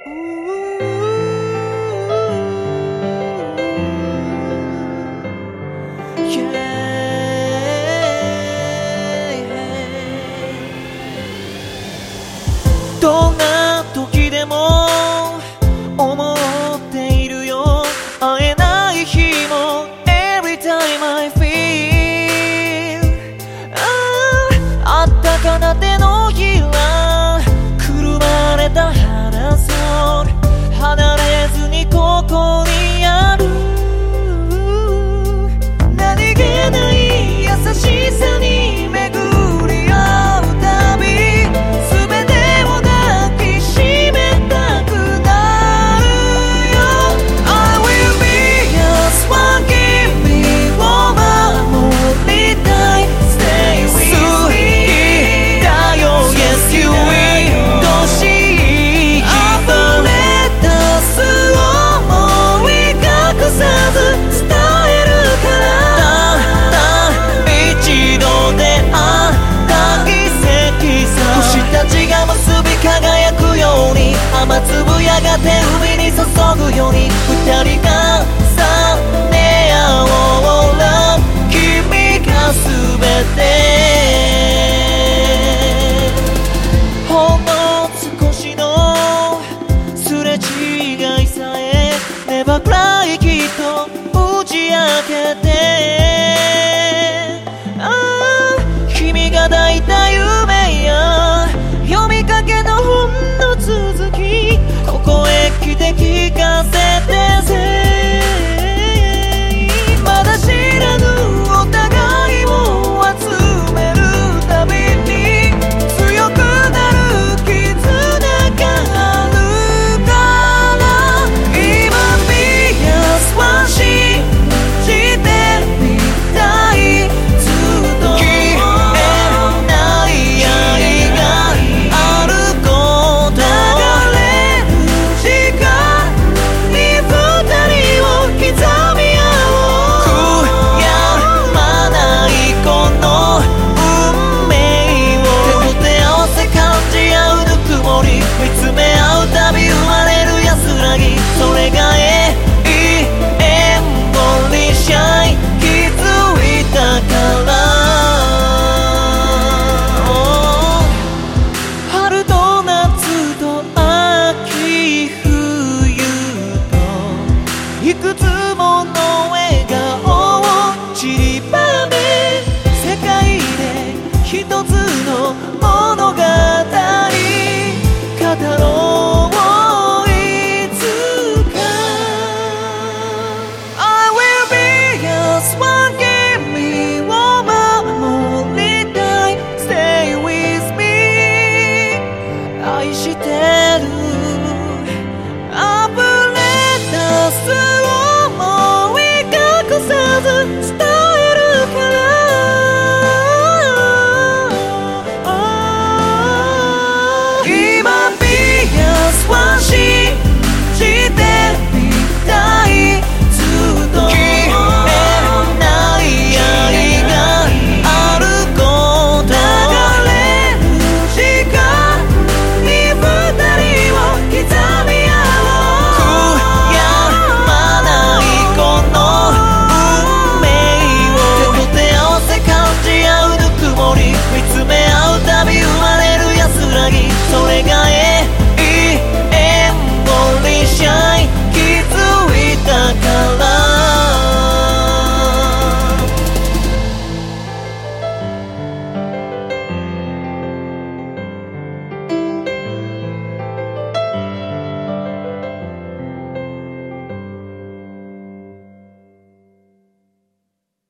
どんな時でも思っているよ。会えない日も Every time I feel あったかな手のひらくるまれた肌そう離れずにここにある。何気ない優しさに巡り合うたび全てを抱きしめたくなるよ。 I will be just one give me を守りたい Stay with me 好きだよ Yes you will どしい溢れ出す想い隠さず伝えるから一度出会った奇跡さ星たちが結び輝くように雨粒やがて海に注ぐように二人が覚め合おうな君が全てほんの少しのすれ違いさえ Never cry きっと打ち明けて君が抱いた夢や読みかけのほんの続きここへ来て聞かせてぜ。まだ知らぬお互いを集めるたびに強くなる絆があるから今 Be just one 信じてみたいずっと消えない愛があること流れる時間に二人を刻み合おう悔やまないこの運命を手と手合わせ感じ合うぬくもり見つめ合うたび生まれる安らぎそれが永遠にシャイ気づいたから春と夏と秋冬といくつもの笑顔を散りばめ世界で一つの物語語ろういつか I will be just one give me を守りたい Stay with me 愛して